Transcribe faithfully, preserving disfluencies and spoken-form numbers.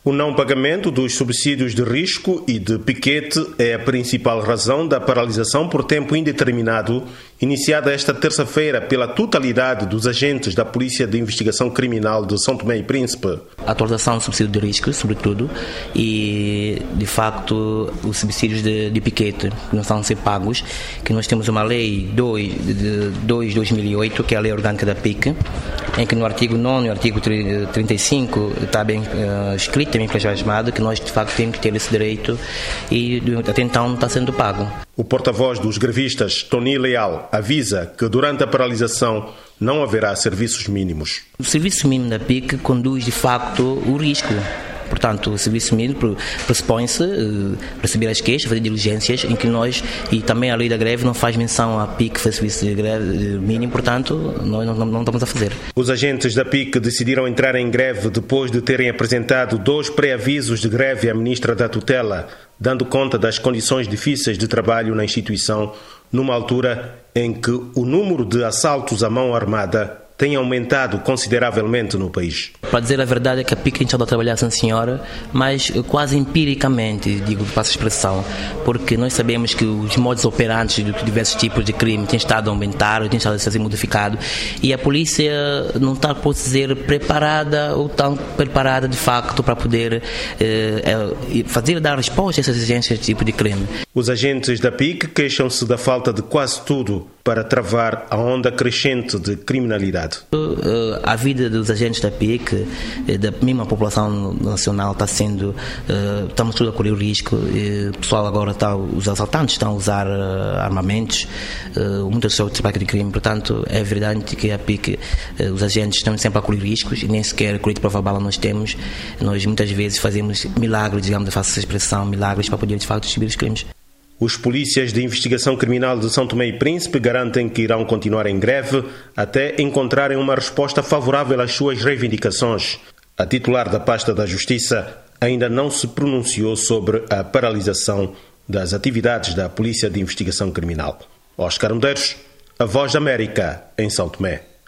O não pagamento dos subsídios de risco e de piquete é a principal razão da paralisação por tempo indeterminado, iniciada esta terça-feira pela totalidade dos agentes da Polícia de Investigação Criminal de São Tomé e Príncipe. A atualização do subsídio de risco, sobretudo, e, de facto, os subsídios de, de piquete que não estão a ser pagos, que nós temos uma lei dois de dois mil e oito, que é a lei orgânica da P I C, em que no artigo nono e artigo trinta e cinco está bem uh, escrito, também plasmado, que nós de facto temos que ter esse direito e até então não está sendo pago. O porta-voz dos grevistas, Tony Leal, avisa que durante a paralisação não haverá serviços mínimos. O serviço mínimo da P I C conduz de facto o risco. Portanto, o serviço mínimo pressupõe-se uh, receber as queixas, fazer diligências, em que nós, e também a lei da greve não faz menção à P I C fazer serviço de greve mínimo, portanto, nós não, não, não estamos a fazer. Os agentes da P I C decidiram entrar em greve depois de terem apresentado dois pré-avisos de greve à ministra da Tutela, dando conta das condições difíceis de trabalho na instituição, numa altura em que o número de assaltos à mão armada tem aumentado consideravelmente no país. Para dizer a verdade é que a P I C tem estado a trabalhar, sim senhora, mas quase empiricamente, digo, passo a expressão, porque nós sabemos que os modos operantes de diversos tipos de crime têm estado a aumentar, têm estado a ser modificados, e a polícia não está, posso dizer, preparada ou tão preparada de facto para poder eh, fazer, dar resposta a essas exigências de tipo de crime. Os agentes da P I C queixam-se da falta de quase tudo para travar a onda crescente de criminalidade. A vida dos agentes da P I C, da mesma população nacional, está sendo, estamos tudo a correr o risco. O pessoal agora está, os assaltantes estão a usar armamentos, muitas pessoas trabalham de crime, portanto é verdade que a P I C, os agentes estão sempre a correr riscos e nem sequer colete de prova bala nós temos. Nós muitas vezes fazemos milagres, digamos, faço essa expressão, milagres para poder de facto distribuir os crimes. Os polícias de investigação criminal de São Tomé e Príncipe garantem que irão continuar em greve até encontrarem uma resposta favorável às suas reivindicações. A titular da pasta da Justiça ainda não se pronunciou sobre a paralisação das atividades da Polícia de Investigação Criminal. Oscar Medeiros, a Voz da América, em São Tomé.